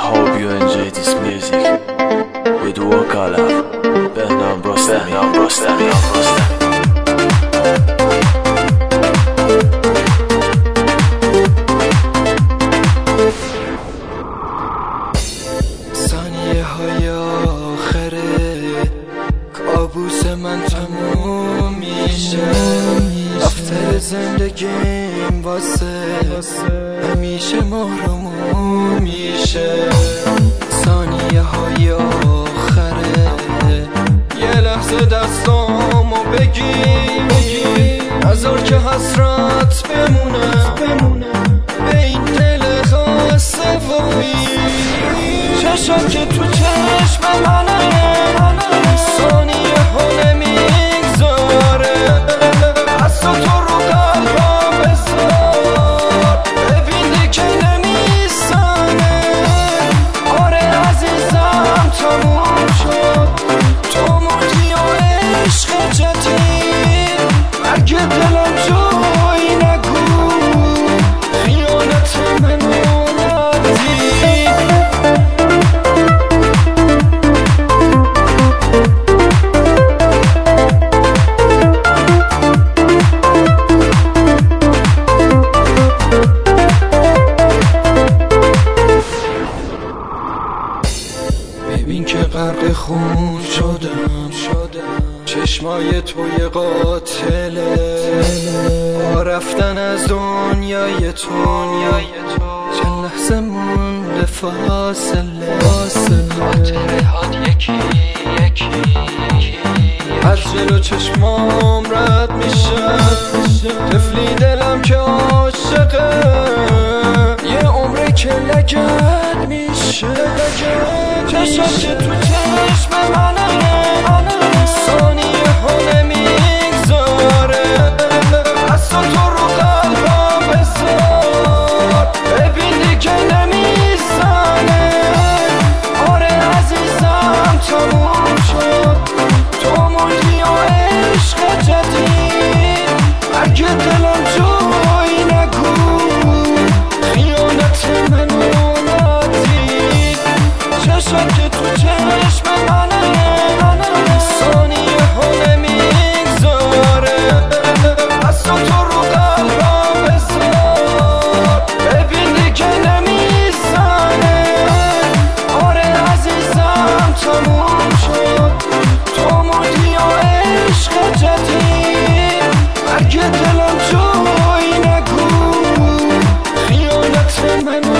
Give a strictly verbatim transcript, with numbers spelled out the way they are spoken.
hope you enjoy this music with Wakala, Behnam Rostami, Behnam Rostami, Rostami. ثانیه های آخره کابوس من تموم میشه، دفتر زندگیم واسه همیشه محروم میشه. ثانیه های آخره یه لحظه دستامو بگی، نذار که حسرت بمونه به این دل خسته وایی. چشم که تو چشم منه، ثانیه ها نمیگذاره، از تو رو قلبم بذار ببین دیگه نمیزنه. آره عزیزم تموم شد، تو مردی و عشق جدید، مرگ دلم جایی نگو، خیانت منو ندید. ببین که غرق خون شدم، چشمای توی قاتله، با رفتن از دنیای تو چند لحظه مونده فاصله. خاطره هات یکی یکی از جلو چشمام رد میشه، طفلی دلم که عاشقه، یه عمره که لگد میشه. چشم که تو چشم منه، ثانیه ها نمیگذاره، از تو رو قلبم بذار ببین دیگه نمیزنه. آره عزیزم تموم شد، تو مردی و عشق جدید، مرگ دلم جایی نگو، خیانت منو ندید. چشم که تو چشم منه، ثانیه ها نمیگذاره، از تو رو قلبم بذار ببین دیگه نمیزنه. آره عزیزم تموم شد، تو مردی و عشق جدید، مرگ دلم جایی نگو، خیانت منو